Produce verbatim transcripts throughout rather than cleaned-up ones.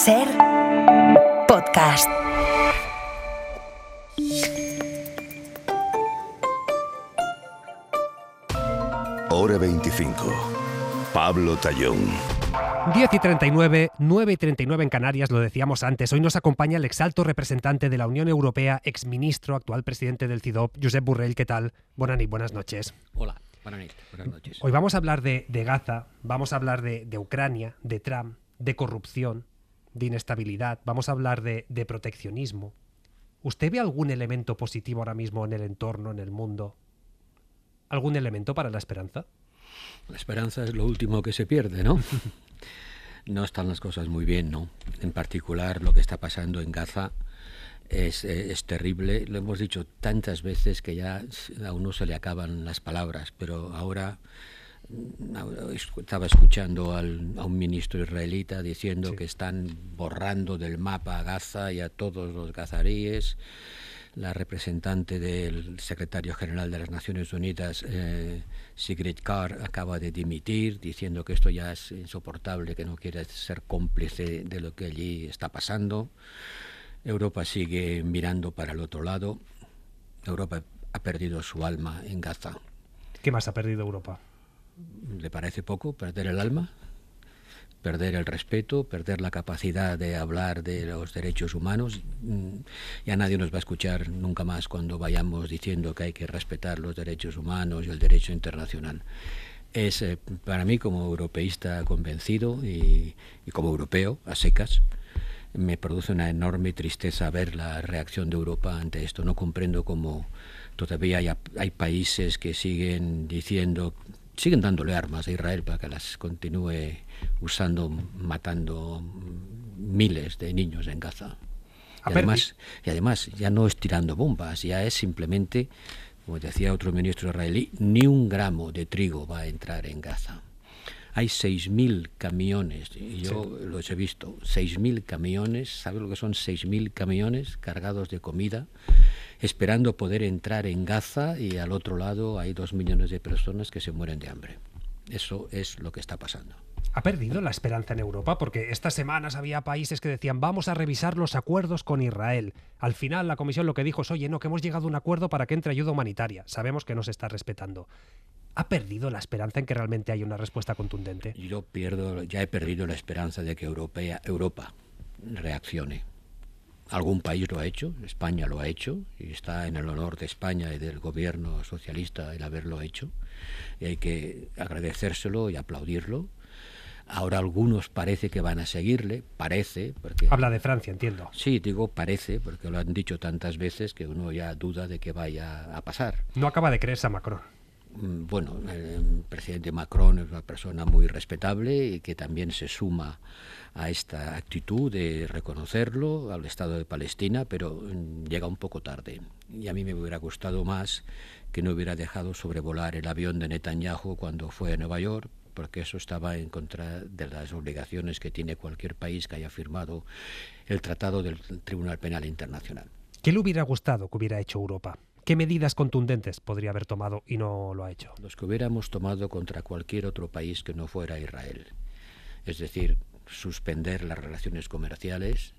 Ser podcast. Hora veinticinco. Pablo Tallón. diez y treinta y nueve, nueve y treinta y nueve en Canarias, lo decíamos antes. Hoy nos acompaña el exalto representante de la Unión Europea, exministro, actual presidente del C I D O P, Josep Borrell. ¿Qué tal? Buenas noches, buenas noches. Hola, buenas noches. Buenas noches. Hoy vamos a hablar de, de Gaza, vamos a hablar de, de Ucrania, de Trump, de corrupción, de inestabilidad, vamos a hablar de, de proteccionismo. ¿Usted ve algún elemento positivo ahora mismo en el entorno, en el mundo? ¿Algún elemento para la esperanza? La esperanza es lo último que se pierde, ¿no? No están las cosas muy bien, ¿no? En particular lo que está pasando en Gaza es, es terrible. Lo hemos dicho tantas veces que ya a uno se le acaban las palabras, pero ahora estaba escuchando al, a un ministro israelita diciendo sí. que están borrando del mapa a Gaza y a todos los gazaríes. La representante del secretario general de las Naciones Unidas, eh, Sigrid Kaag, acaba de dimitir diciendo que esto ya es insoportable, que no quiere ser cómplice de lo que allí está pasando. Europa sigue mirando para el otro lado. Europa ha perdido su alma en Gaza. ¿Qué más ha perdido Europa? ¿Le parece poco perder el alma? Perder el respeto, perder la capacidad de hablar de los derechos humanos. Ya nadie nos va a escuchar nunca más cuando vayamos diciendo que hay que respetar los derechos humanos y el derecho internacional. Es eh, para mí, como europeísta convencido y, y como europeo a secas, me produce una enorme tristeza ver la reacción de Europa ante esto. No comprendo cómo todavía hay, hay países que siguen diciendo, siguen dándole armas a Israel para que las continúe usando, matando miles de niños en Gaza. Y además, y además ya no es tirando bombas, ya es simplemente, como decía otro ministro israelí, ni un gramo de trigo va a entrar en Gaza. Hay seis mil camiones, y yo sí. los he visto, seis mil camiones, ¿sabe lo que son seis mil camiones cargados de comida, esperando poder entrar en Gaza, y al otro lado hay dos millones de personas que se mueren de hambre? Eso es lo que está pasando. ¿Ha perdido la esperanza en Europa? Porque estas semanas había países que decían vamos a revisar los acuerdos con Israel. Al final la Comisión lo que dijo es, oye, no, que hemos llegado a un acuerdo para que entre ayuda humanitaria. Sabemos que no se está respetando. ¿Ha perdido la esperanza en que realmente haya una respuesta contundente? Yo pierdo, ya he perdido la esperanza de que Europea, Europa reaccione. Algún país lo ha hecho, España lo ha hecho, y está en el honor de España y del gobierno socialista el haberlo hecho, y hay que agradecérselo y aplaudirlo. Ahora algunos parece que van a seguirle, parece, porque... Habla de Francia, entiendo. Sí, digo parece, porque lo han dicho tantas veces que uno ya duda de que vaya a pasar. No acaba de creerse a Macron. Bueno, el presidente Macron es una persona muy respetable y que también se suma a esta actitud de reconocerlo al Estado de Palestina, pero llega un poco tarde. Y a mí me hubiera gustado más que no hubiera dejado sobrevolar el avión de Netanyahu cuando fue a Nueva York, porque eso estaba en contra de las obligaciones que tiene cualquier país que haya firmado el Tratado del Tribunal Penal Internacional. ¿Qué le hubiera gustado que hubiera hecho Europa? ¿Qué medidas contundentes podría haber tomado y no lo ha hecho? Los que hubiéramos tomado contra cualquier otro país que no fuera Israel. Es decir, suspender las relaciones comerciales,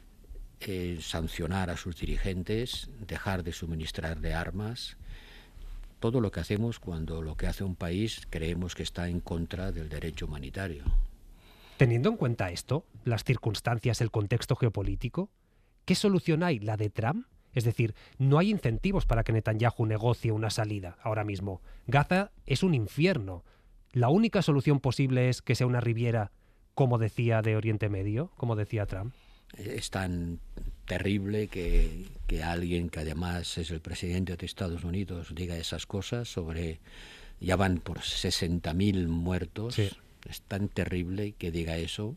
eh, sancionar a sus dirigentes, dejar de suministrarle armas. Todo lo que hacemos cuando lo que hace un país creemos que está en contra del derecho humanitario. Teniendo en cuenta esto, las circunstancias, el contexto geopolítico, ¿qué solución hay? ¿La de Trump? Es decir, no hay incentivos para que Netanyahu negocie una salida ahora mismo. Gaza es un infierno. ¿La única solución posible es que sea una riviera, como decía de Oriente Medio, como decía Trump? Es tan terrible que, que alguien que además es el presidente de Estados Unidos diga esas cosas sobre... Ya van por sesenta mil muertos. Sí. Es tan terrible que diga eso,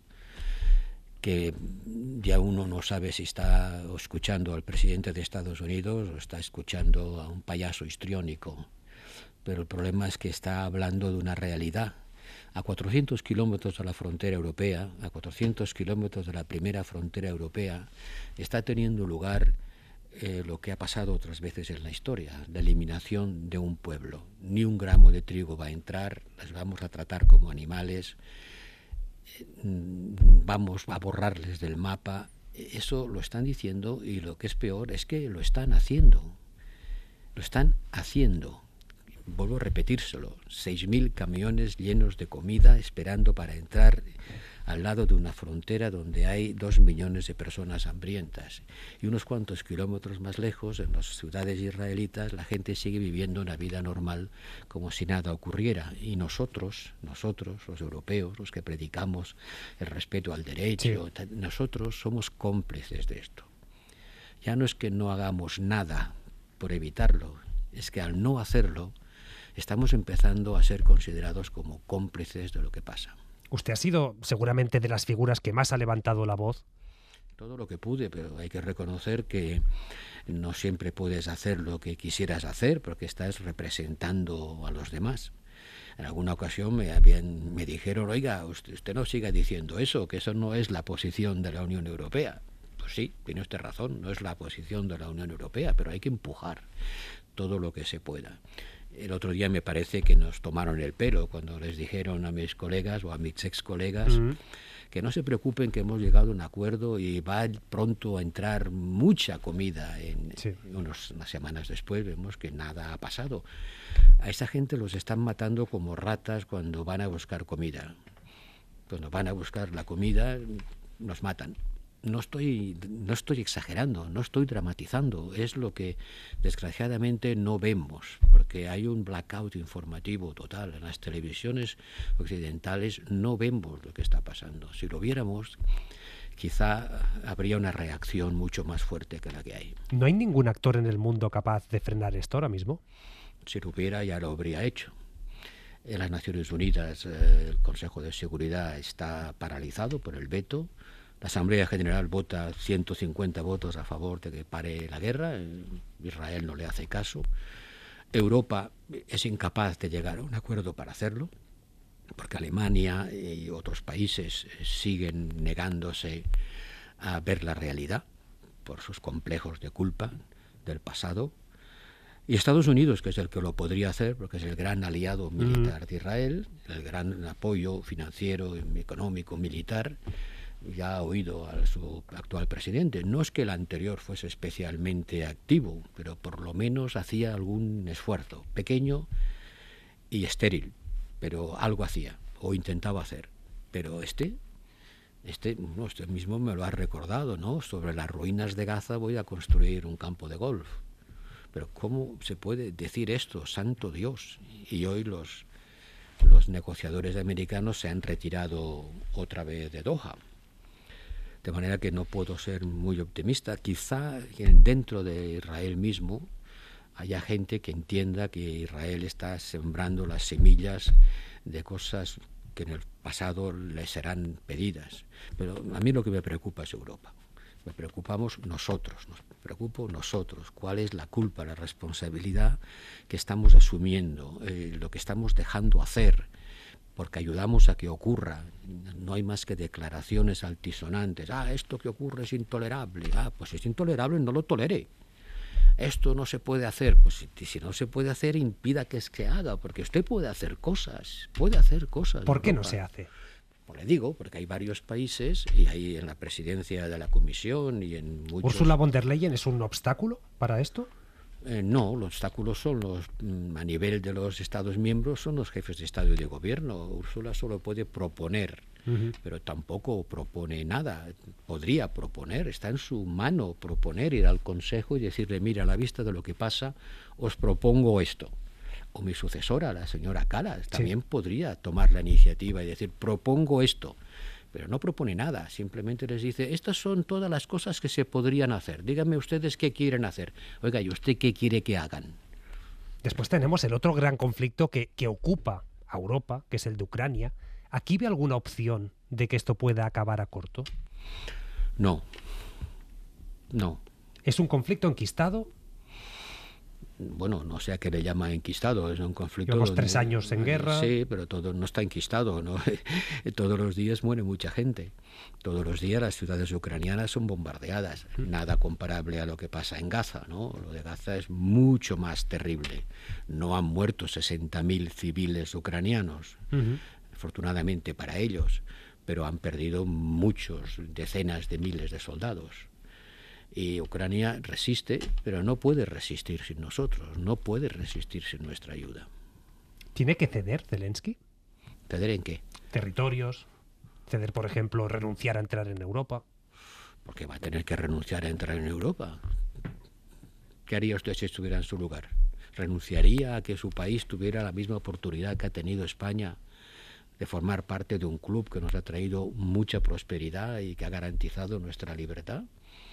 que ya uno no sabe si está escuchando al presidente de Estados Unidos o está escuchando a un payaso histriónico. Pero el problema es que está hablando de una realidad. A cuatrocientos kilómetros de la frontera europea, a cuatrocientos kilómetros de la primera frontera europea, está teniendo lugar eh, lo que ha pasado otras veces en la historia, la eliminación de un pueblo. Ni un gramo de trigo va a entrar, las vamos a tratar como animales. vamos a borrarles del mapa. Eso lo están diciendo, y lo que es peor es que lo están haciendo. Lo están haciendo. Vuelvo a repetírselo. seis mil camiones llenos de comida esperando para entrar al lado de una frontera donde hay dos millones de personas hambrientas. Y unos cuantos kilómetros más lejos, en las ciudades israelitas, la gente sigue viviendo una vida normal como si nada ocurriera. Y nosotros, nosotros, los europeos, los que predicamos el respeto al derecho, sí. nosotros somos cómplices de esto. Ya no es que no hagamos nada por evitarlo, es que al no hacerlo, estamos empezando a ser considerados como cómplices de lo que pasa. Usted ha sido seguramente de las figuras que más ha levantado la voz. Todo lo que pude, pero hay que reconocer que no siempre puedes hacer lo que quisieras hacer porque estás representando a los demás. En alguna ocasión me, habían, me dijeron, oiga, usted, usted no siga diciendo eso, que eso no es la posición de la Unión Europea. Pues sí, tiene usted razón, no es la posición de la Unión Europea, pero hay que empujar todo lo que se pueda. El otro día me parece que nos tomaron el pelo cuando les dijeron a mis colegas o a mis ex colegas uh-huh. que no se preocupen, que hemos llegado a un acuerdo y va pronto a entrar mucha comida. En, sí. unos, unas semanas después vemos que nada ha pasado. A esa gente los están matando como ratas cuando van a buscar comida. Cuando van a buscar la comida, nos matan. No estoy, no estoy exagerando, no estoy dramatizando, es lo que desgraciadamente no vemos, porque hay un blackout informativo total. En las televisiones occidentales no vemos lo que está pasando. Si lo viéramos, quizá habría una reacción mucho más fuerte que la que hay. ¿No hay ningún actor en el mundo capaz de frenar esto ahora mismo? Si lo hubiera, ya lo habría hecho. En las Naciones Unidas, eh, el Consejo de Seguridad está paralizado por el veto. La Asamblea General vota ciento cincuenta votos a favor de que pare la guerra. Israel no le hace caso. Europa es incapaz de llegar a un acuerdo para hacerlo, porque Alemania y otros países siguen negándose a ver la realidad por sus complejos de culpa del pasado. Y Estados Unidos, que es el que lo podría hacer, porque es el gran aliado militar de Israel, el gran apoyo financiero, económico, militar, ya ha oído a su actual presidente. No es que el anterior fuese especialmente activo, pero por lo menos hacía algún esfuerzo, pequeño y estéril, pero algo hacía, o intentaba hacer. Pero este, este, no, este mismo me lo ha recordado, ¿no? Sobre las ruinas de Gaza voy a construir un campo de golf. Pero ¿cómo se puede decir esto? ¡Santo Dios! Y hoy los, los negociadores americanos se han retirado otra vez de Doha. De manera que no puedo ser muy optimista. Quizá dentro de Israel mismo haya gente que entienda que Israel está sembrando las semillas de cosas que en el pasado les serán pedidas. Pero a mí lo que me preocupa es Europa. Me preocupamos nosotros, nos preocupo nosotros. ¿Cuál es la culpa, la responsabilidad que estamos asumiendo, eh, lo que estamos dejando hacer? Porque ayudamos a que ocurra. No hay más que declaraciones altisonantes. Ah, esto que ocurre es intolerable. Ah, pues es intolerable, no lo tolere. Esto no se puede hacer. Pues si, si no se puede hacer, impida que se haga, porque usted puede hacer cosas, puede hacer cosas. ¿Por qué no se hace? Pues le digo, porque hay varios países, y hay en la presidencia de la Comisión y en muchos... ¿Ursula von der Leyen es un obstáculo para esto? Eh, no, los obstáculos son los, a nivel de los Estados miembros, son los jefes de Estado y de Gobierno. Úrsula solo puede proponer, uh-huh. pero tampoco propone nada. Podría proponer, está en su mano proponer, ir al Consejo y decirle, mira, a la vista de lo que pasa, os propongo esto. O mi sucesora, la señora Kallas, también sí. podría tomar la iniciativa y decir, propongo esto. Pero no propone nada, simplemente les dice, estas son todas las cosas que se podrían hacer. Díganme ustedes qué quieren hacer. Oiga, ¿y usted qué quiere que hagan? Después tenemos el otro gran conflicto que, que ocupa a Europa, que es el de Ucrania. ¿Aquí ve alguna opción de que esto pueda acabar a corto? No. No. ¿Es un conflicto enquistado? Bueno, no sé a qué le llama enquistado, es un conflicto... Llevamos donde, tres años en guerra. Sí, pero todo no está enquistado, ¿no? Todos los días muere mucha gente. Todos los días las ciudades ucranianas son bombardeadas. Mm. Nada comparable a lo que pasa en Gaza, ¿no? Lo de Gaza es mucho más terrible. No han muerto sesenta mil civiles ucranianos, uh-huh. afortunadamente para ellos, pero han perdido muchos, decenas de miles de soldados. Y Ucrania resiste, pero no puede resistir sin nosotros, no puede resistir sin nuestra ayuda. ¿Tiene que ceder Zelensky? ¿Ceder en qué? Territorios, ceder, por ejemplo, renunciar a entrar en Europa. Porque va a tener que renunciar a entrar en Europa. ¿Qué haría usted si estuviera en su lugar? ¿Renunciaría a que su país tuviera la misma oportunidad que ha tenido España de formar parte de un club que nos ha traído mucha prosperidad y que ha garantizado nuestra libertad?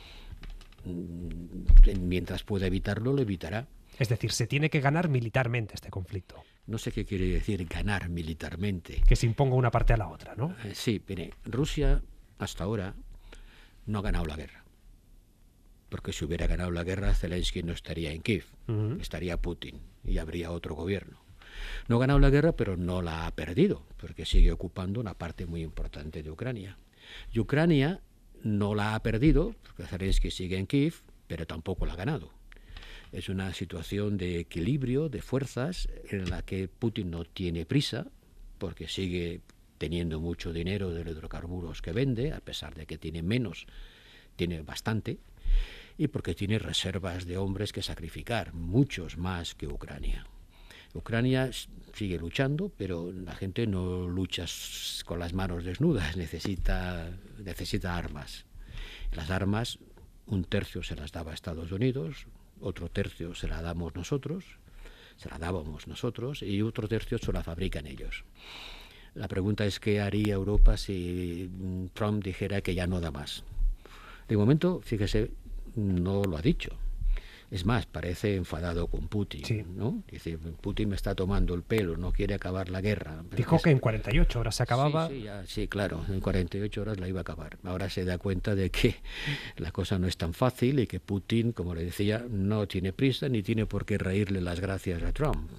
Mientras pueda evitarlo, lo evitará. Es decir, se tiene que ganar militarmente este conflicto. No sé qué quiere decir ganar militarmente. Que se imponga una parte a la otra, ¿no? Eh, sí, mire, Rusia hasta ahora no ha ganado la guerra. Porque si hubiera ganado la guerra, Zelensky no estaría en Kiev, uh-huh. estaría Putin y habría otro gobierno. No ha ganado la guerra, pero no la ha perdido, porque sigue ocupando una parte muy importante de Ucrania. Y Ucrania no la ha perdido, porque Zelensky sigue en Kiev, pero tampoco la ha ganado. Es una situación de equilibrio, de fuerzas, en la que Putin no tiene prisa, porque sigue teniendo mucho dinero de los hidrocarburos que vende, a pesar de que tiene menos, tiene bastante, y porque tiene reservas de hombres que sacrificar, muchos más que Ucrania. Ucrania sigue luchando, pero la gente no lucha con las manos desnudas, necesita, necesita armas. Las armas, un tercio se las daba a Estados Unidos, otro tercio se la damos nosotros, se la dábamos nosotros, y otro tercio se la fabrican ellos. La pregunta es qué haría Europa si Trump dijera que ya no da más. De momento, fíjese, no lo ha dicho. Es más, parece enfadado con Putin, sí. ¿no? Dice, Putin me está tomando el pelo, no quiere acabar la guerra. Dijo es... que en cuarenta y ocho horas se acababa. Sí, sí, ya, sí, claro, en cuarenta y ocho horas la iba a acabar. Ahora se da cuenta de que la cosa no es tan fácil y que Putin, como le decía, no tiene prisa ni tiene por qué reírle las gracias a Trump.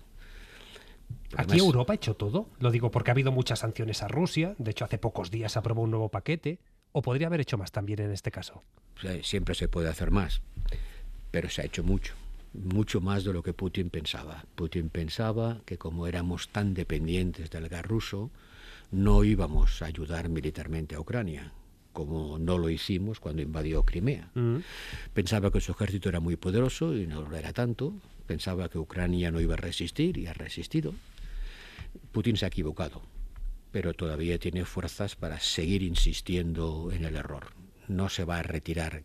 Aquí Además, Europa ha hecho todo. Lo digo porque ha habido muchas sanciones a Rusia. De hecho, hace pocos días se aprobó un nuevo paquete. ¿O podría haber hecho más también en este caso? O sea, siempre se puede hacer más. Pero se ha hecho mucho, mucho más de lo que Putin pensaba. Putin pensaba que como éramos tan dependientes del gas ruso, no íbamos a ayudar militarmente a Ucrania, como no lo hicimos cuando invadió Crimea. Uh-huh. Pensaba que su ejército era muy poderoso y no lo era tanto. Pensaba que Ucrania no iba a resistir y ha resistido. Putin se ha equivocado, pero todavía tiene fuerzas para seguir insistiendo en el error. No se va a retirar.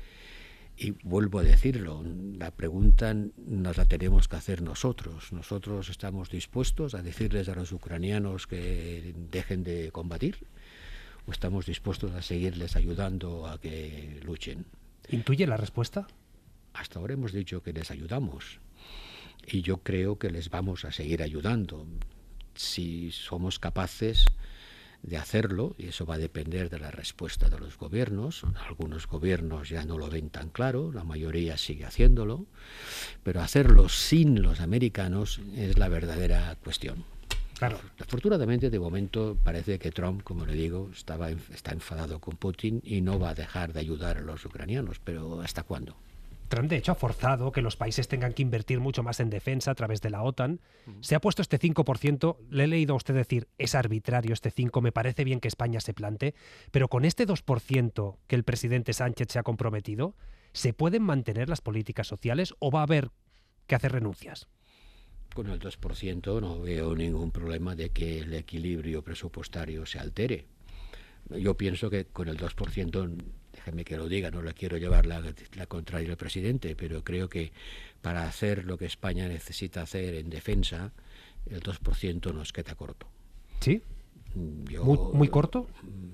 Y vuelvo a decirlo, la pregunta nos la tenemos que hacer nosotros. Nosotros estamos dispuestos a decirles a los ucranianos que dejen de combatir, o estamos dispuestos a seguirles ayudando a que luchen. ¿Intuye la respuesta? Hasta ahora hemos dicho que les ayudamos y yo creo que les vamos a seguir ayudando si somos capaces de hacerlo, y eso va a depender de la respuesta de los gobiernos. Algunos gobiernos ya no lo ven tan claro, la mayoría sigue haciéndolo, pero hacerlo sin los americanos es la verdadera cuestión. Claro. Afortunadamente, de momento, parece que Trump, como le digo, estaba, está enfadado con Putin y no va a dejar de ayudar a los ucranianos, pero ¿hasta cuándo? Trump, de hecho, ha forzado que los países tengan que invertir mucho más en defensa a través de la OTAN. Se ha puesto este cinco por ciento. Le he leído a usted decir, es arbitrario este cinco por ciento, me parece bien que España se plante, pero con este dos por ciento que el presidente Sánchez se ha comprometido, ¿se pueden mantener las políticas sociales o va a haber que hacer renuncias? Con el dos por ciento no veo ningún problema de que el equilibrio presupuestario se altere. Yo pienso que con el dos por ciento... déjeme que lo diga, no le quiero llevar la, la contraria al presidente, pero creo que para hacer lo que España necesita hacer en defensa, el dos por ciento nos queda corto. ¿Sí? Yo, ¿Muy, muy corto?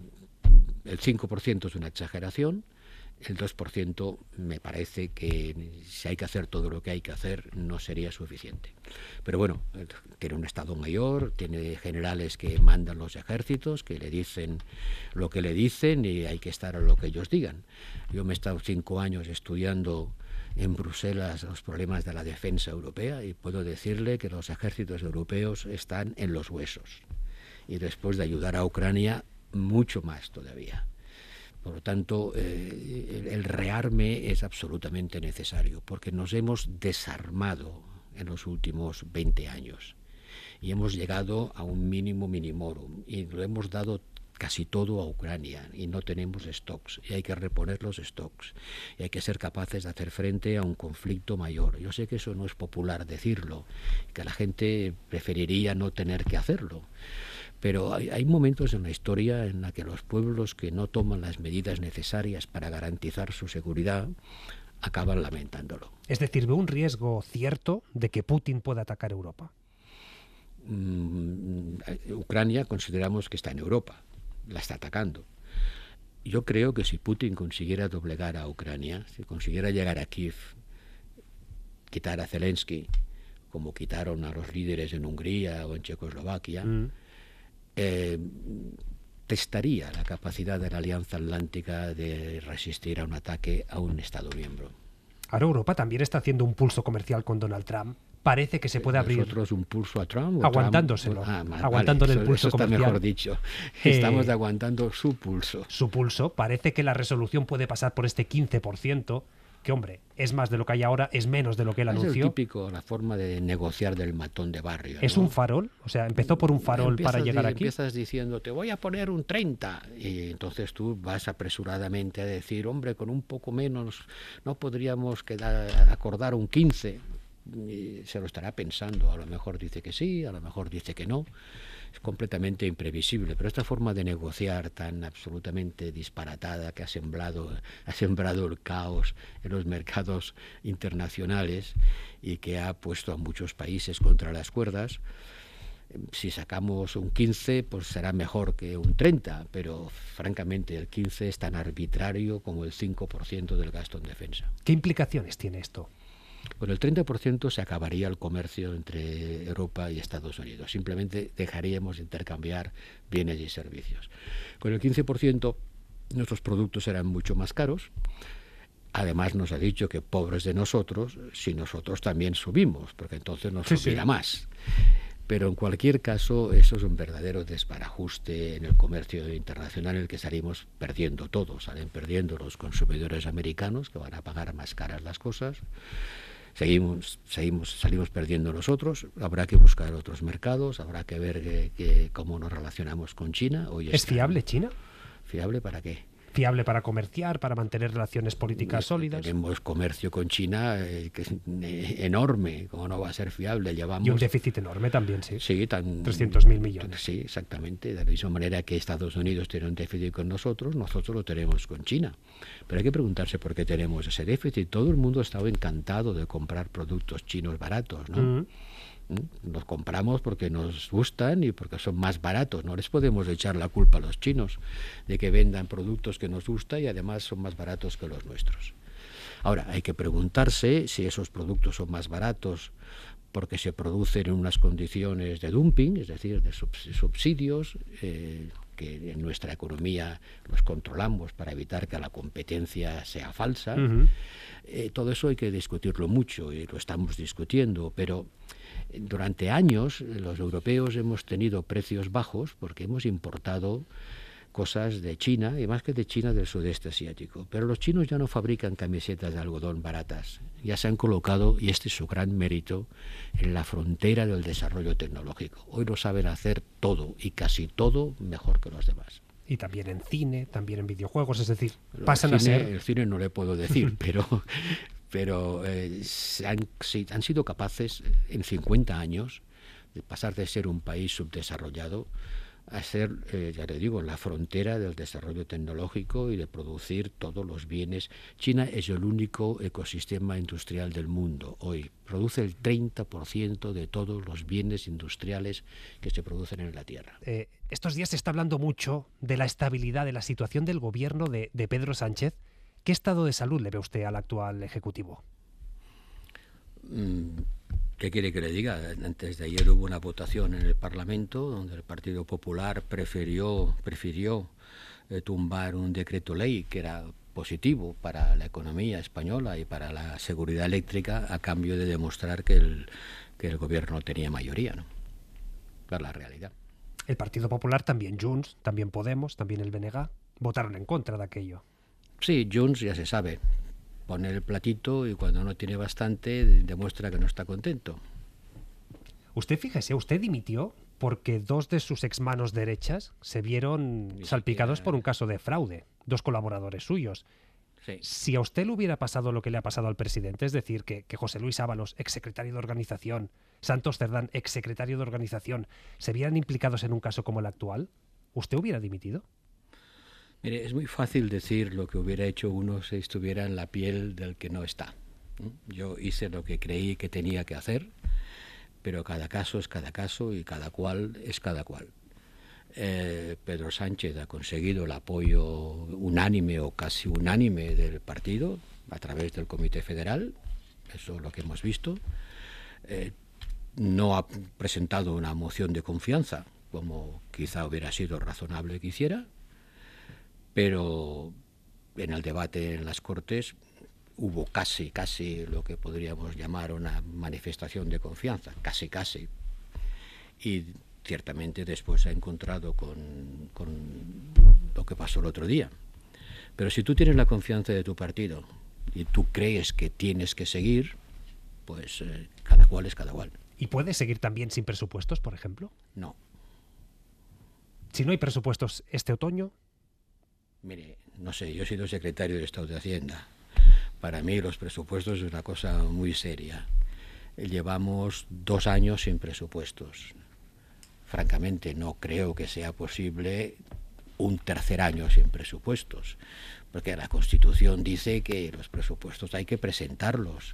El cinco por ciento es una exageración, el dos por ciento me parece que si hay que hacer todo lo que hay que hacer no sería suficiente. Pero bueno, tiene un Estado Mayor, tiene generales que mandan los ejércitos, que le dicen lo que le dicen y hay que estar a lo que ellos digan. Yo me he estado cinco años estudiando en Bruselas los problemas de la defensa europea y puedo decirle que los ejércitos europeos están en los huesos. Y después de ayudar a Ucrania, mucho más todavía. Por lo tanto, eh, el, el rearme es absolutamente necesario, porque nos hemos desarmado en los últimos veinte años y hemos llegado a un mínimo minimorum y lo hemos dado casi todo a Ucrania y no tenemos stocks y hay que reponer los stocks y hay que ser capaces de hacer frente a un conflicto mayor. Yo sé que eso no es popular decirlo, que la gente preferiría no tener que hacerlo, pero hay, hay momentos en la historia en la que los pueblos que no toman las medidas necesarias para garantizar su seguridad acaban lamentándolo. Es decir, ¿ve un riesgo cierto de que Putin pueda atacar Europa? Mm, Ucrania consideramos que está en Europa, la está atacando. Yo creo que si Putin consiguiera doblegar a Ucrania, si consiguiera llegar a Kiev, quitar a Zelensky, como quitaron a los líderes en Hungría o en Checoslovaquia, mm. eh, testaría la capacidad de la Alianza Atlántica de resistir a un ataque a un Estado miembro. Ahora Europa también está haciendo un pulso comercial con Donald Trump. Parece que se puede abrir. ¿Nosotros un pulso a Trump? Aguantándoselo. Trump? Ah, mal, aguantándole vale, el pulso eso, eso comercial. Está mejor dicho. Eh, Estamos aguantando su pulso. Su pulso. Parece que la resolución puede pasar por este quince por ciento, que, hombre, es más de lo que hay ahora, es menos de lo que él anunció. Es el típico, la forma de negociar del matón de barrio. ¿Es ¿no? un farol? O sea, empezó por un farol empiezas para llegar de, aquí. Empiezas diciendo, te voy a poner un treinta. Y entonces tú vas apresuradamente a decir, hombre, con un poco menos no podríamos quedar, acordar un quince. Y se lo estará pensando, a lo mejor dice que sí, a lo mejor dice que no, es completamente imprevisible, pero esta forma de negociar tan absolutamente disparatada que ha sembrado, ha sembrado el caos en los mercados internacionales y que ha puesto a muchos países contra las cuerdas. Si sacamos un quince, pues será mejor que un treinta, pero francamente el quince es tan arbitrario como el cinco por ciento del gasto en defensa. ¿Qué implicaciones tiene esto? Con el treinta por ciento se acabaría el comercio entre Europa y Estados Unidos. Simplemente dejaríamos de intercambiar bienes y servicios. Con el quince por ciento nuestros productos serán mucho más caros. Además nos ha dicho que pobres de nosotros si nosotros también subimos, porque entonces nos sí, subirá sí. más. Pero en cualquier caso, eso es un verdadero desbarajuste en el comercio internacional en el que salimos perdiendo todos. Salen perdiendo los consumidores americanos, que van a pagar más caras las cosas. Seguimos, seguimos, salimos perdiendo nosotros. Habrá que buscar otros mercados, habrá que ver que, que cómo nos relacionamos con China. Hoy ¿Es fiable China? ¿Fiable para qué? Fiable para comerciar, para mantener relaciones políticas sólidas. Tenemos comercio con China eh, que es eh, enorme, ¿cómo no va a ser fiable? Llevamos, y un déficit enorme también, sí. Sí, tan, trescientos mil millones. Sí, exactamente. De la misma manera que Estados Unidos tiene un déficit con nosotros, nosotros lo tenemos con China. Pero hay que preguntarse por qué tenemos ese déficit. Todo el mundo ha estado encantado de comprar productos chinos baratos, ¿no? Mm. Los compramos porque nos gustan y porque son más baratos. No les podemos echar la culpa a los chinos de que vendan productos que nos gustan y además son más baratos que los nuestros. Ahora, hay que preguntarse si esos productos son más baratos porque se producen en unas condiciones de dumping, es decir, de subsidios, eh, que en nuestra economía los controlamos para evitar que la competencia sea falsa. Uh-huh. Eh, todo eso hay que discutirlo mucho y lo estamos discutiendo, pero durante años los europeos hemos tenido precios bajos porque hemos importado cosas de China, y más que de China, del sudeste asiático. Pero los chinos ya no fabrican camisetas de algodón baratas. Ya se han colocado, y este es su gran mérito, en la frontera del desarrollo tecnológico. Hoy lo saben hacer todo, y casi todo, mejor que los demás. Y también en cine, también en videojuegos, es decir, pasan el cine, a ser... El cine no le puedo decir, pero... pero eh, han, han sido capaces en cincuenta años de pasar de ser un país subdesarrollado a ser, eh, ya le digo, la frontera del desarrollo tecnológico y de producir todos los bienes. China es el único ecosistema industrial del mundo hoy. Produce el treinta por ciento de todos los bienes industriales que se producen en la Tierra. Eh, estos días se está hablando mucho de la estabilidad, de la situación del gobierno de, de Pedro Sánchez. ¿Qué estado de salud le ve usted al actual Ejecutivo? ¿Qué quiere que le diga? Antes de ayer hubo una votación en el Parlamento donde el Partido Popular prefirió, prefirió eh, tumbar un decreto ley que era positivo para la economía española y para la seguridad eléctrica a cambio de demostrar que el, que el gobierno tenía mayoría, ¿no? Es la realidad. El Partido Popular, también Junts, también Podemos, también el B N G, votaron en contra de aquello. Sí, Junts ya se sabe, pone el platito y cuando no tiene bastante demuestra que no está contento. Usted, fíjese, usted dimitió porque dos de sus exmanos derechas se vieron Ni salpicados siquiera- por un caso de fraude, dos colaboradores suyos. Sí. Si a usted le hubiera pasado lo que le ha pasado al presidente, es decir, que, que José Luis Ábalos, exsecretario de organización, Santos Cerdán, exsecretario de organización, se vieran implicados en un caso como el actual, ¿usted hubiera dimitido? Mire, es muy fácil decir lo que hubiera hecho uno si estuviera en la piel del que no está. ¿no? Yo hice lo que creí que tenía que hacer, pero cada caso es cada caso y cada cual es cada cual. Eh, Pedro Sánchez ha conseguido el apoyo unánime o casi unánime del partido a través del Comité Federal, eso es lo que hemos visto. Eh, no ha presentado una moción de confianza, como quizá hubiera sido razonable que hiciera, pero en el debate en las Cortes hubo casi, casi lo que podríamos llamar una manifestación de confianza, casi, casi. Y ciertamente después se ha encontrado con, con lo que pasó el otro día. Pero si tú tienes la confianza de tu partido y tú crees que tienes que seguir, pues eh, cada cual es cada cual. ¿Y puede seguir también sin presupuestos, por ejemplo? No. Si no hay presupuestos este otoño, Mire, no sé, yo he sido secretario de Estado de Hacienda. Para mí los presupuestos es una cosa muy seria. Llevamos dos años sin presupuestos. Francamente, no creo que sea posible un tercer año sin presupuestos, porque la Constitución dice que los presupuestos hay que presentarlos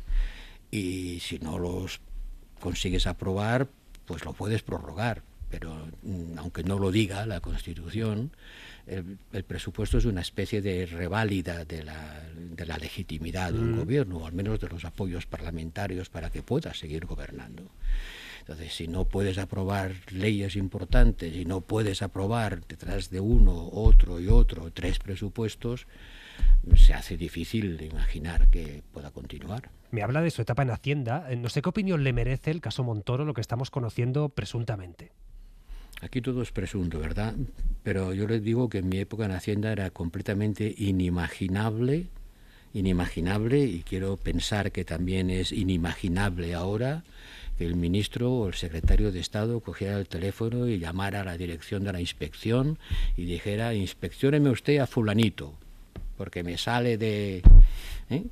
y si no los consigues aprobar, pues lo puedes prorrogar. Pero aunque no lo diga la Constitución, el, el presupuesto es una especie de reválida de la, de la legitimidad de un mm. gobierno, o al menos de los apoyos parlamentarios para que pueda seguir gobernando. Entonces, si no puedes aprobar leyes importantes y no puedes aprobar detrás de uno, otro y otro, tres presupuestos, se hace difícil imaginar que pueda continuar. Me habla de su etapa en Hacienda. No sé qué opinión le merece el caso Montoro, lo que estamos conociendo presuntamente. Aquí todo es presunto, ¿verdad? Pero yo les digo que en mi época en Hacienda era completamente inimaginable, inimaginable, y quiero pensar que también es inimaginable ahora, que el ministro o el secretario de Estado cogiera el teléfono y llamara a la dirección de la inspección y dijera: inspeccióneme usted a fulanito, porque me sale de... ¿eh?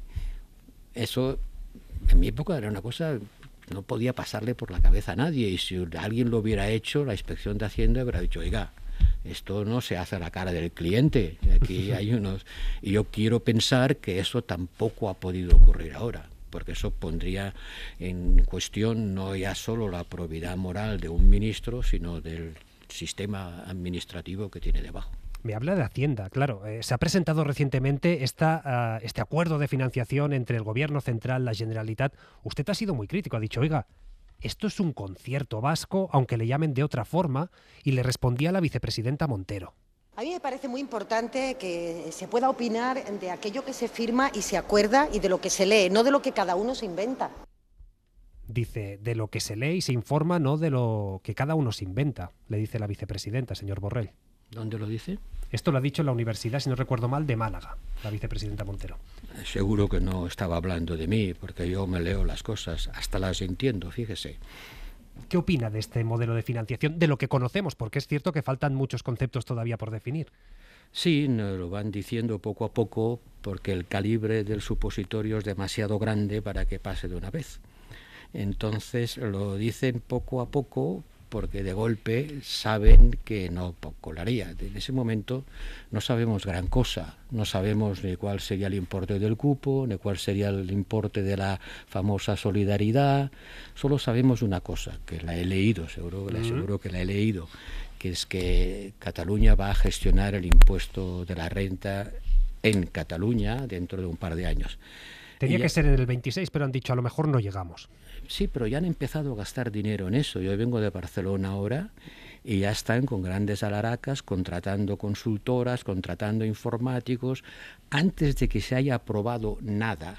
Eso, en mi época era una cosa... no podía pasarle por la cabeza a nadie, y si alguien lo hubiera hecho, la inspección de Hacienda hubiera dicho: oiga, esto no se hace a la cara del cliente, aquí hay unos... Y yo quiero pensar que eso tampoco ha podido ocurrir ahora, porque eso pondría en cuestión no ya solo la probidad moral de un ministro, sino del sistema administrativo que tiene debajo. Me habla de Hacienda, claro. Eh, se ha presentado recientemente esta, uh, este acuerdo de financiación entre el Gobierno central, la Generalitat. Usted ha sido muy crítico, ha dicho: oiga, esto es un concierto vasco, aunque le llamen de otra forma, y le respondía la vicepresidenta Montero. A mí me parece muy importante que se pueda opinar de aquello que se firma y se acuerda y de lo que se lee, no de lo que cada uno se inventa. Dice, de lo que se lee y se informa, no de lo que cada uno se inventa, le dice la vicepresidenta, señor Borrell. ¿Dónde lo dice? Esto lo ha dicho en la Universidad, si no recuerdo mal, de Málaga, la vicepresidenta Montero. Seguro que no estaba hablando de mí, porque yo me leo las cosas, hasta las entiendo, fíjese. ¿Qué opina de este modelo de financiación, de lo que conocemos? Porque es cierto que faltan muchos conceptos todavía por definir. Sí, nos lo van diciendo poco a poco, porque el calibre del supositorio es demasiado grande para que pase de una vez. Entonces lo dicen poco a poco, porque de golpe saben que no colaría. En ese momento no sabemos gran cosa, no sabemos ni cuál sería el importe del cupo, ni cuál sería el importe de la famosa solidaridad, solo sabemos una cosa, que la he leído, seguro, le aseguro que la he leído, que es que Cataluña va a gestionar el impuesto de la renta en Cataluña dentro de un par de años. Tenía ya... que ser en el veintiséis, pero han dicho a lo mejor no llegamos. Sí, pero ya han empezado a gastar dinero en eso. Yo vengo de Barcelona ahora y ya están con grandes alaracas contratando consultoras, contratando informáticos, antes de que se haya aprobado nada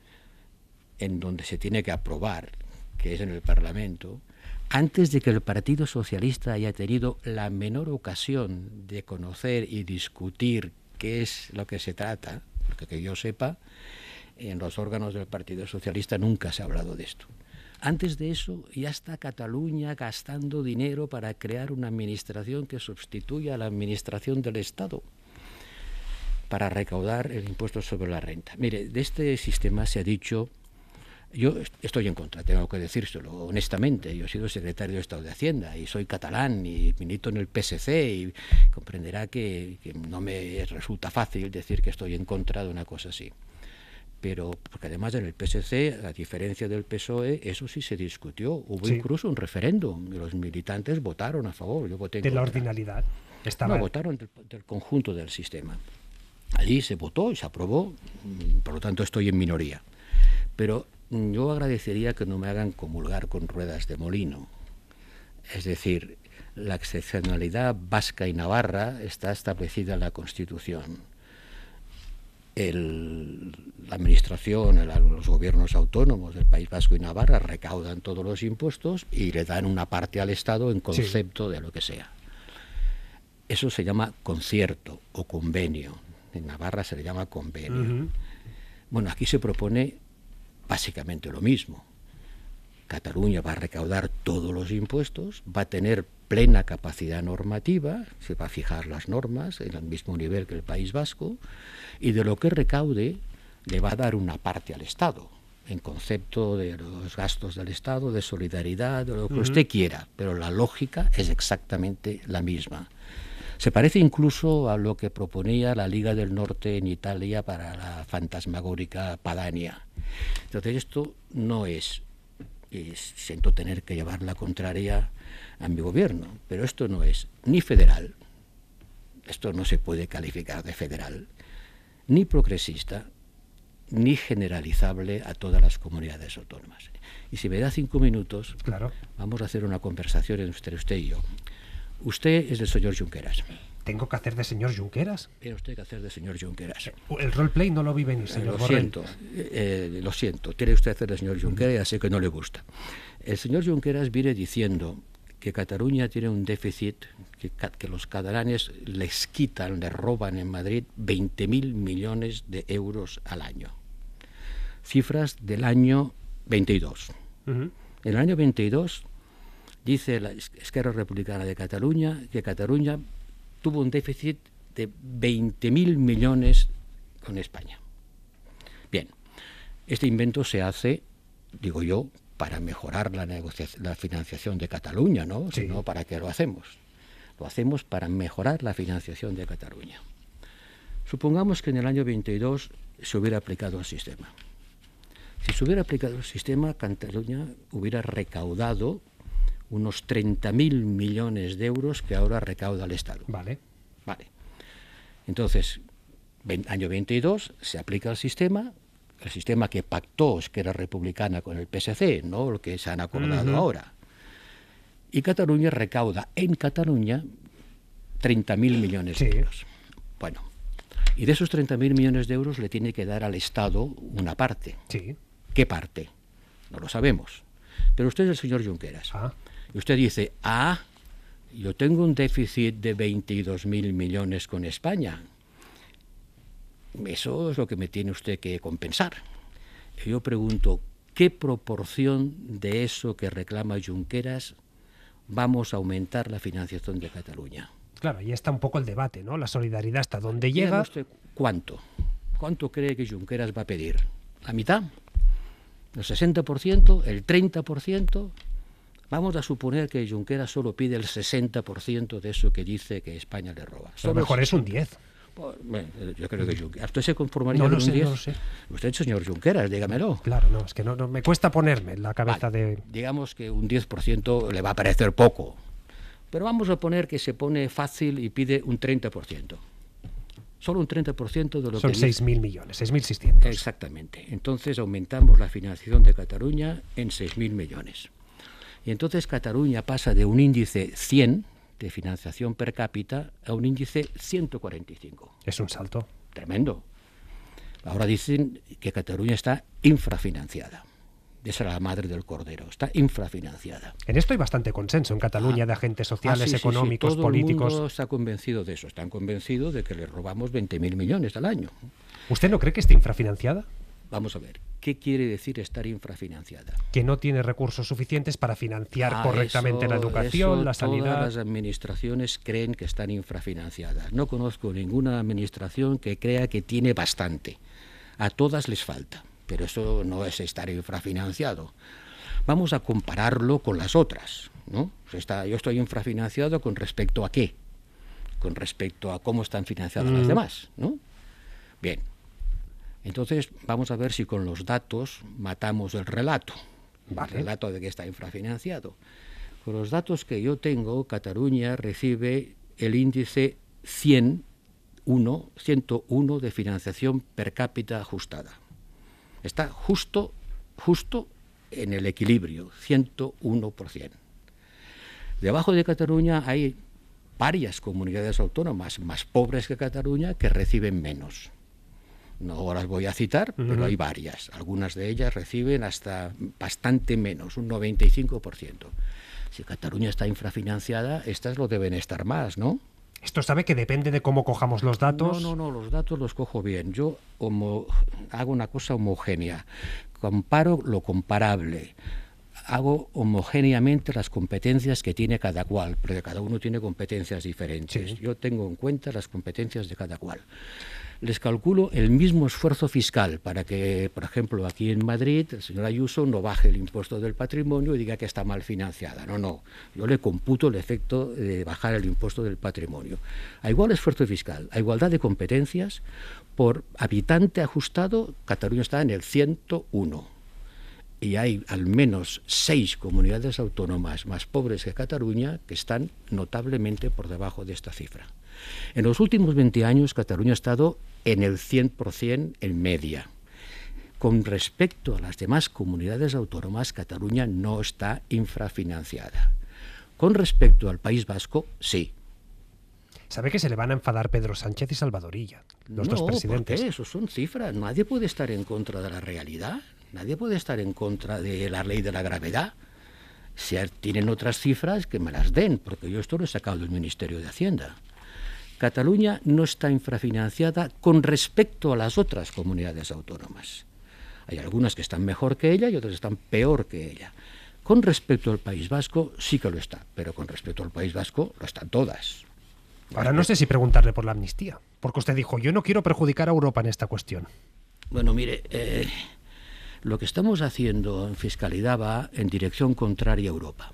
en donde se tiene que aprobar, que es en el Parlamento, antes de que el Partido Socialista haya tenido la menor ocasión de conocer y discutir qué es lo que se trata, porque que yo sepa, en los órganos del Partido Socialista nunca se ha hablado de esto. Antes de eso ya está Cataluña gastando dinero para crear una administración que sustituya a la administración del Estado para recaudar el impuesto sobre la renta. Mire, de este sistema se ha dicho, yo estoy en contra, tengo que decírselo honestamente, yo he sido secretario de Estado de Hacienda y soy catalán y milito en el P S C y comprenderá que, que no me resulta fácil decir que estoy en contra de una cosa así. Pero porque además en el P S C, a diferencia del P S O E, eso sí se discutió, hubo sí. incluso un referéndum y los militantes votaron a favor. Yo voté en de contra. La ordinalidad. Estaba... No, votaron del, del conjunto del sistema. Allí se votó y se aprobó, por lo tanto estoy en minoría. Pero yo agradecería que no me hagan comulgar con ruedas de molino. Es decir, la excepcionalidad vasca y navarra está establecida en la Constitución. El, la administración, el, los gobiernos autónomos del País Vasco y Navarra recaudan todos los impuestos y le dan una parte al Estado en concepto sí. de lo que sea. Eso se llama concierto o convenio. En Navarra se le llama convenio. Uh-huh. Bueno, aquí se propone básicamente lo mismo. Cataluña va a recaudar todos los impuestos, va a tener plena capacidad normativa, se va a fijar las normas en el mismo nivel que el País Vasco, y de lo que recaude le va a dar una parte al Estado, en concepto de los gastos del Estado, de solidaridad, de lo que uh-huh. usted quiera, pero la lógica es exactamente la misma. Se parece incluso a lo que proponía la Liga del Norte en Italia para la fantasmagórica Padania. Entonces esto no es, y siento tener que llevar la contraria a mi gobierno, pero esto no es ni federal, esto no se puede calificar de federal, ni progresista, ni generalizable a todas las comunidades autónomas. Y si me da cinco minutos, claro. vamos a hacer una conversación entre usted y yo. Usted es el señor Junqueras. ¿Tengo que hacer de señor Junqueras? Tiene usted que hacer de señor Junqueras. El roleplay no lo vi venir, señor Lo Borrell. siento, eh, lo siento. Tiene usted que hacer de señor Junqueras y así que no le gusta. El señor Junqueras viene diciendo que Cataluña tiene un déficit, que, que los catalanes les quitan, les roban en Madrid veinte mil millones de euros al año. Cifras del año veintidós. Uh-huh. En el año veintidós dice la Esquerra Republicana de Cataluña que Cataluña tuvo un déficit de veinte mil millones con España. Bien, este invento se hace, digo yo, para mejorar la, negociación, la financiación de Cataluña, ¿no? Sí. Si no, ¿para qué lo hacemos? Lo hacemos para mejorar la financiación de Cataluña. Supongamos que en el año veintidós se hubiera aplicado el sistema. Si se hubiera aplicado el sistema, Cataluña hubiera recaudado unos treinta mil millones de euros que ahora recauda el Estado. Vale. Vale. Entonces, año veintidós, se aplica el sistema, el sistema que pactó Esquerra Republicana con el P S C, no lo que se han acordado uh-huh. ahora. Y Cataluña recauda en Cataluña treinta mil millones sí. de euros. Bueno, y de esos treinta mil millones de euros le tiene que dar al Estado una parte. Sí. ¿Qué parte? No lo sabemos. Pero usted es el señor Junqueras. Ah. Y usted dice, ah, yo tengo un déficit de veintidós mil millones con España. Eso es lo que me tiene usted que compensar. Y yo pregunto, ¿qué proporción de eso que reclama Junqueras vamos a aumentar la financiación de Cataluña? Claro, ahí está un poco el debate, ¿no? La solidaridad, ¿hasta dónde llega? Usted, ¿cuánto? ¿Cuánto cree que Junqueras va a pedir? ¿La mitad? ¿El sesenta por ciento? ¿El treinta por ciento? Vamos a suponer que Junqueras solo pide el sesenta por ciento de eso que dice que España le roba. A lo mejor es un diez. Bueno, yo creo que Junqueras. ¿Usted se conformaría no con sé, un diez? No lo sé. Usted, señor Junqueras, dígamelo. Claro, no, es que no, no me cuesta ponerme en la cabeza vale, de... Digamos que un diez por ciento le va a parecer poco. Pero vamos a poner que se pone fácil y pide un treinta por ciento. Solo un treinta por ciento de lo Son que... Son seis mil millones, seis mil seiscientos. Exactamente. Entonces aumentamos la financiación de Cataluña en seis mil millones. Y entonces Cataluña pasa de un índice cien de financiación per cápita a un índice ciento cuarenta y cinco. Es un salto. Tremendo. Ahora dicen que Cataluña está infrafinanciada. Esa es la madre del cordero. Está infrafinanciada. En esto hay bastante consenso en Cataluña ah, de agentes sociales, ah, sí, económicos, sí, sí. Todo políticos. El mundo está convencido de eso. Están convencidos de que le robamos veinte mil millones al año. ¿Usted no cree que esté infrafinanciada? Vamos a ver. ¿Qué quiere decir estar infrafinanciada? Que no tiene recursos suficientes para financiar Ah, correctamente eso, la educación, eso la sanidad. Todas las administraciones creen que están infrafinanciadas. No conozco ninguna administración que crea que tiene bastante. A todas les falta, pero eso no es estar infrafinanciado. Vamos a compararlo con las otras, ¿no? Está, yo estoy infrafinanciado con respecto a qué, con respecto a cómo están financiadas mm. las demás, ¿no? Bien, entonces vamos a ver si con los datos matamos el relato, vale. el relato de que está infrafinanciado. Con los datos que yo tengo, Cataluña recibe el índice ciento uno de financiación per cápita ajustada. Está justo, justo en el equilibrio, ciento uno por ciento. Debajo de Cataluña hay varias comunidades autónomas más pobres que Cataluña que reciben menos. No las voy a citar, uh-huh. pero hay varias. Algunas de ellas reciben hasta bastante menos, un noventa y cinco por ciento. Si Cataluña está infrafinanciada, estas lo deben estar más, ¿no? Esto sabe que depende de cómo cojamos los datos. No, no, no, los datos los cojo bien. Yo homo, hago una cosa homogénea. Comparo lo comparable. Hago homogéneamente las competencias que tiene cada cual, porque cada uno tiene competencias diferentes. Sí. Yo tengo en cuenta las competencias de cada cual. Les calculo el mismo esfuerzo fiscal para que, por ejemplo, aquí en Madrid, el señor Ayuso no baje el impuesto del patrimonio y diga que está mal financiada. No, no. Yo le computo el efecto de bajar el impuesto del patrimonio. A igual esfuerzo fiscal, a igualdad de competencias, por habitante ajustado, Cataluña está en el ciento uno. Y hay al menos seis comunidades autónomas más pobres que Cataluña que están notablemente por debajo de esta cifra. En los últimos veinte años, Cataluña ha estado en el cien por ciento en media. Con respecto a las demás comunidades autónomas, Cataluña no está infrafinanciada. Con respecto al País Vasco, sí. ¿Sabe que se le van a enfadar Pedro Sánchez y Salvador Illa, los no, dos presidentes? ¿por qué? Eso son cifras. Nadie puede estar en contra de la realidad. Nadie puede estar en contra de la ley de la gravedad. Si tienen otras cifras, que me las den, porque yo esto lo he sacado del Ministerio de Hacienda. Cataluña no está infrafinanciada con respecto a las otras comunidades autónomas. Hay algunas que están mejor que ella y otras están peor que ella. Con respecto al País Vasco sí que lo está, pero con respecto al País Vasco lo están todas. Ahora no sé si preguntarle por la amnistía, porque usted dijo, yo no quiero perjudicar a Europa en esta cuestión. Bueno, mire, eh, lo que estamos haciendo en fiscalidad va en dirección contraria a Europa.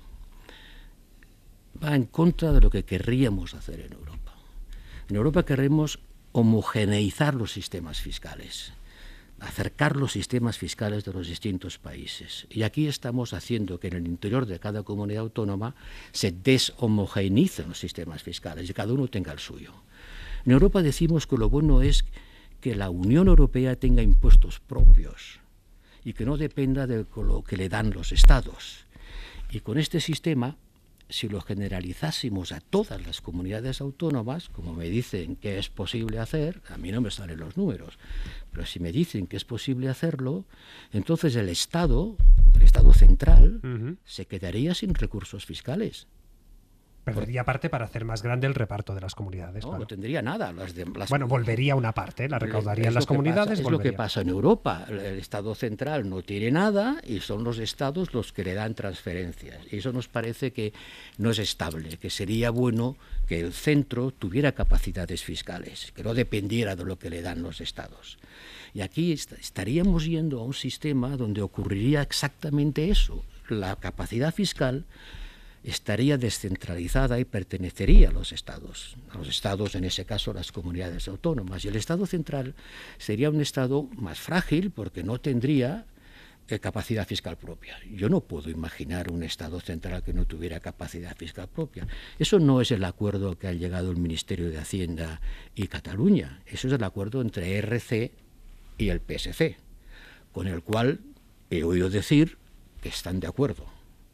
Va en contra de lo que querríamos hacer en Europa. En Europa queremos homogeneizar los sistemas fiscales, acercar los sistemas fiscales de los distintos países. Y aquí estamos haciendo que en el interior de cada comunidad autónoma se deshomogeneicen los sistemas fiscales y cada uno tenga el suyo. En Europa decimos que lo bueno es que la Unión Europea tenga impuestos propios y que no dependa de lo que le dan los Estados. Y con este sistema, si lo generalizásemos a todas las comunidades autónomas, como me dicen que es posible hacer, a mí no me salen los números, pero si me dicen que es posible hacerlo, entonces el Estado, el Estado central, uh-huh. se quedaría sin recursos fiscales. Perdería parte para hacer más grande el reparto de las comunidades. No, claro. no tendría nada. Las de, las bueno, volvería una parte, la recaudaría en las Pasa, comunidades. es volvería. lo que pasa en Europa. El Estado central no tiene nada y son los estados los que le dan transferencias. Y eso nos parece que no es estable, que sería bueno que el centro tuviera capacidades fiscales, que no dependiera de lo que le dan los estados. Y aquí est- estaríamos yendo a un sistema donde ocurriría exactamente eso. La capacidad fiscal estaría descentralizada y pertenecería a los estados, a los estados, en ese caso, las comunidades autónomas. Y el Estado central sería un Estado más frágil porque no tendría eh, capacidad fiscal propia. Yo no puedo imaginar un Estado central que no tuviera capacidad fiscal propia. Eso no es el acuerdo que ha llegado el Ministerio de Hacienda y Cataluña. Eso es el acuerdo entre R C y el P S C, con el cual he oído decir que están de acuerdo.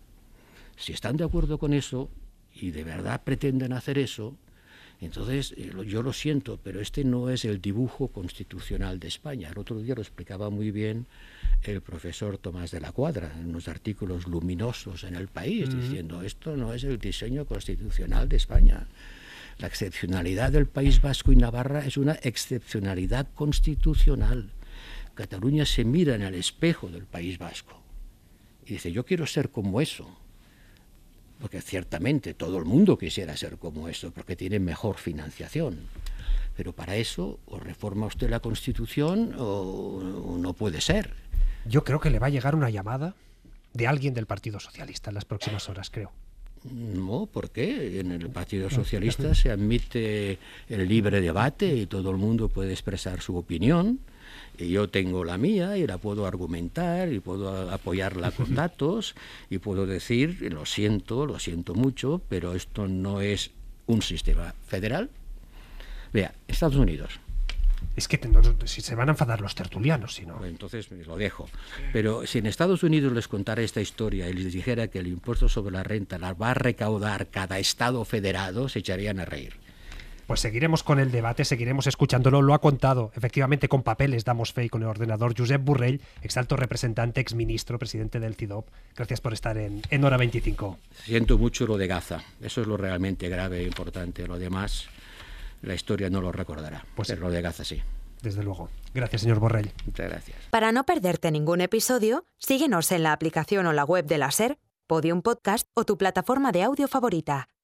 Si están de acuerdo con eso y de verdad pretenden hacer eso, entonces yo lo siento, pero este no es el dibujo constitucional de España. El otro día lo explicaba muy bien el profesor Tomás de la Cuadra en unos artículos luminosos en El País, mm. diciendo esto no es el diseño constitucional de España. La excepcionalidad del País Vasco y Navarra es una excepcionalidad constitucional. Cataluña se mira en el espejo del País Vasco y dice, yo quiero ser como eso. Porque ciertamente todo el mundo quisiera ser como eso, porque tiene mejor financiación. Pero para eso, o reforma usted la Constitución o, o no puede ser. Yo creo que le va a llegar una llamada de alguien del Partido Socialista en las próximas horas, creo. No, ¿por qué? En el Partido Socialista se admite el libre debate y todo el mundo puede expresar su opinión. Y yo tengo la mía y la puedo argumentar y puedo apoyarla con datos y puedo decir, lo siento, lo siento mucho, pero esto no es un sistema federal. Vea, Estados Unidos. Es que te, no, si se van a enfadar los tertulianos, si no. Pues entonces lo dejo. Pero si en Estados Unidos les contara esta historia y les dijera que el impuesto sobre la renta la va a recaudar cada estado federado, se echarían a reír. Pues seguiremos con el debate, seguiremos escuchándolo. Lo ha contado, efectivamente, con papeles damos fe y con el ordenador. Josep Borrell, exalto representante, exministro, presidente del C I D O P. Gracias por estar en, en Hora veinticinco. Siento mucho lo de Gaza. Eso es lo realmente grave e importante. Lo demás, la historia no lo recordará. Pues pero lo de Gaza sí. Desde luego. Gracias, señor Borrell. Muchas gracias. Para no perderte ningún episodio, síguenos en la aplicación o la web de la SER, Podium Podcast o tu plataforma de audio favorita.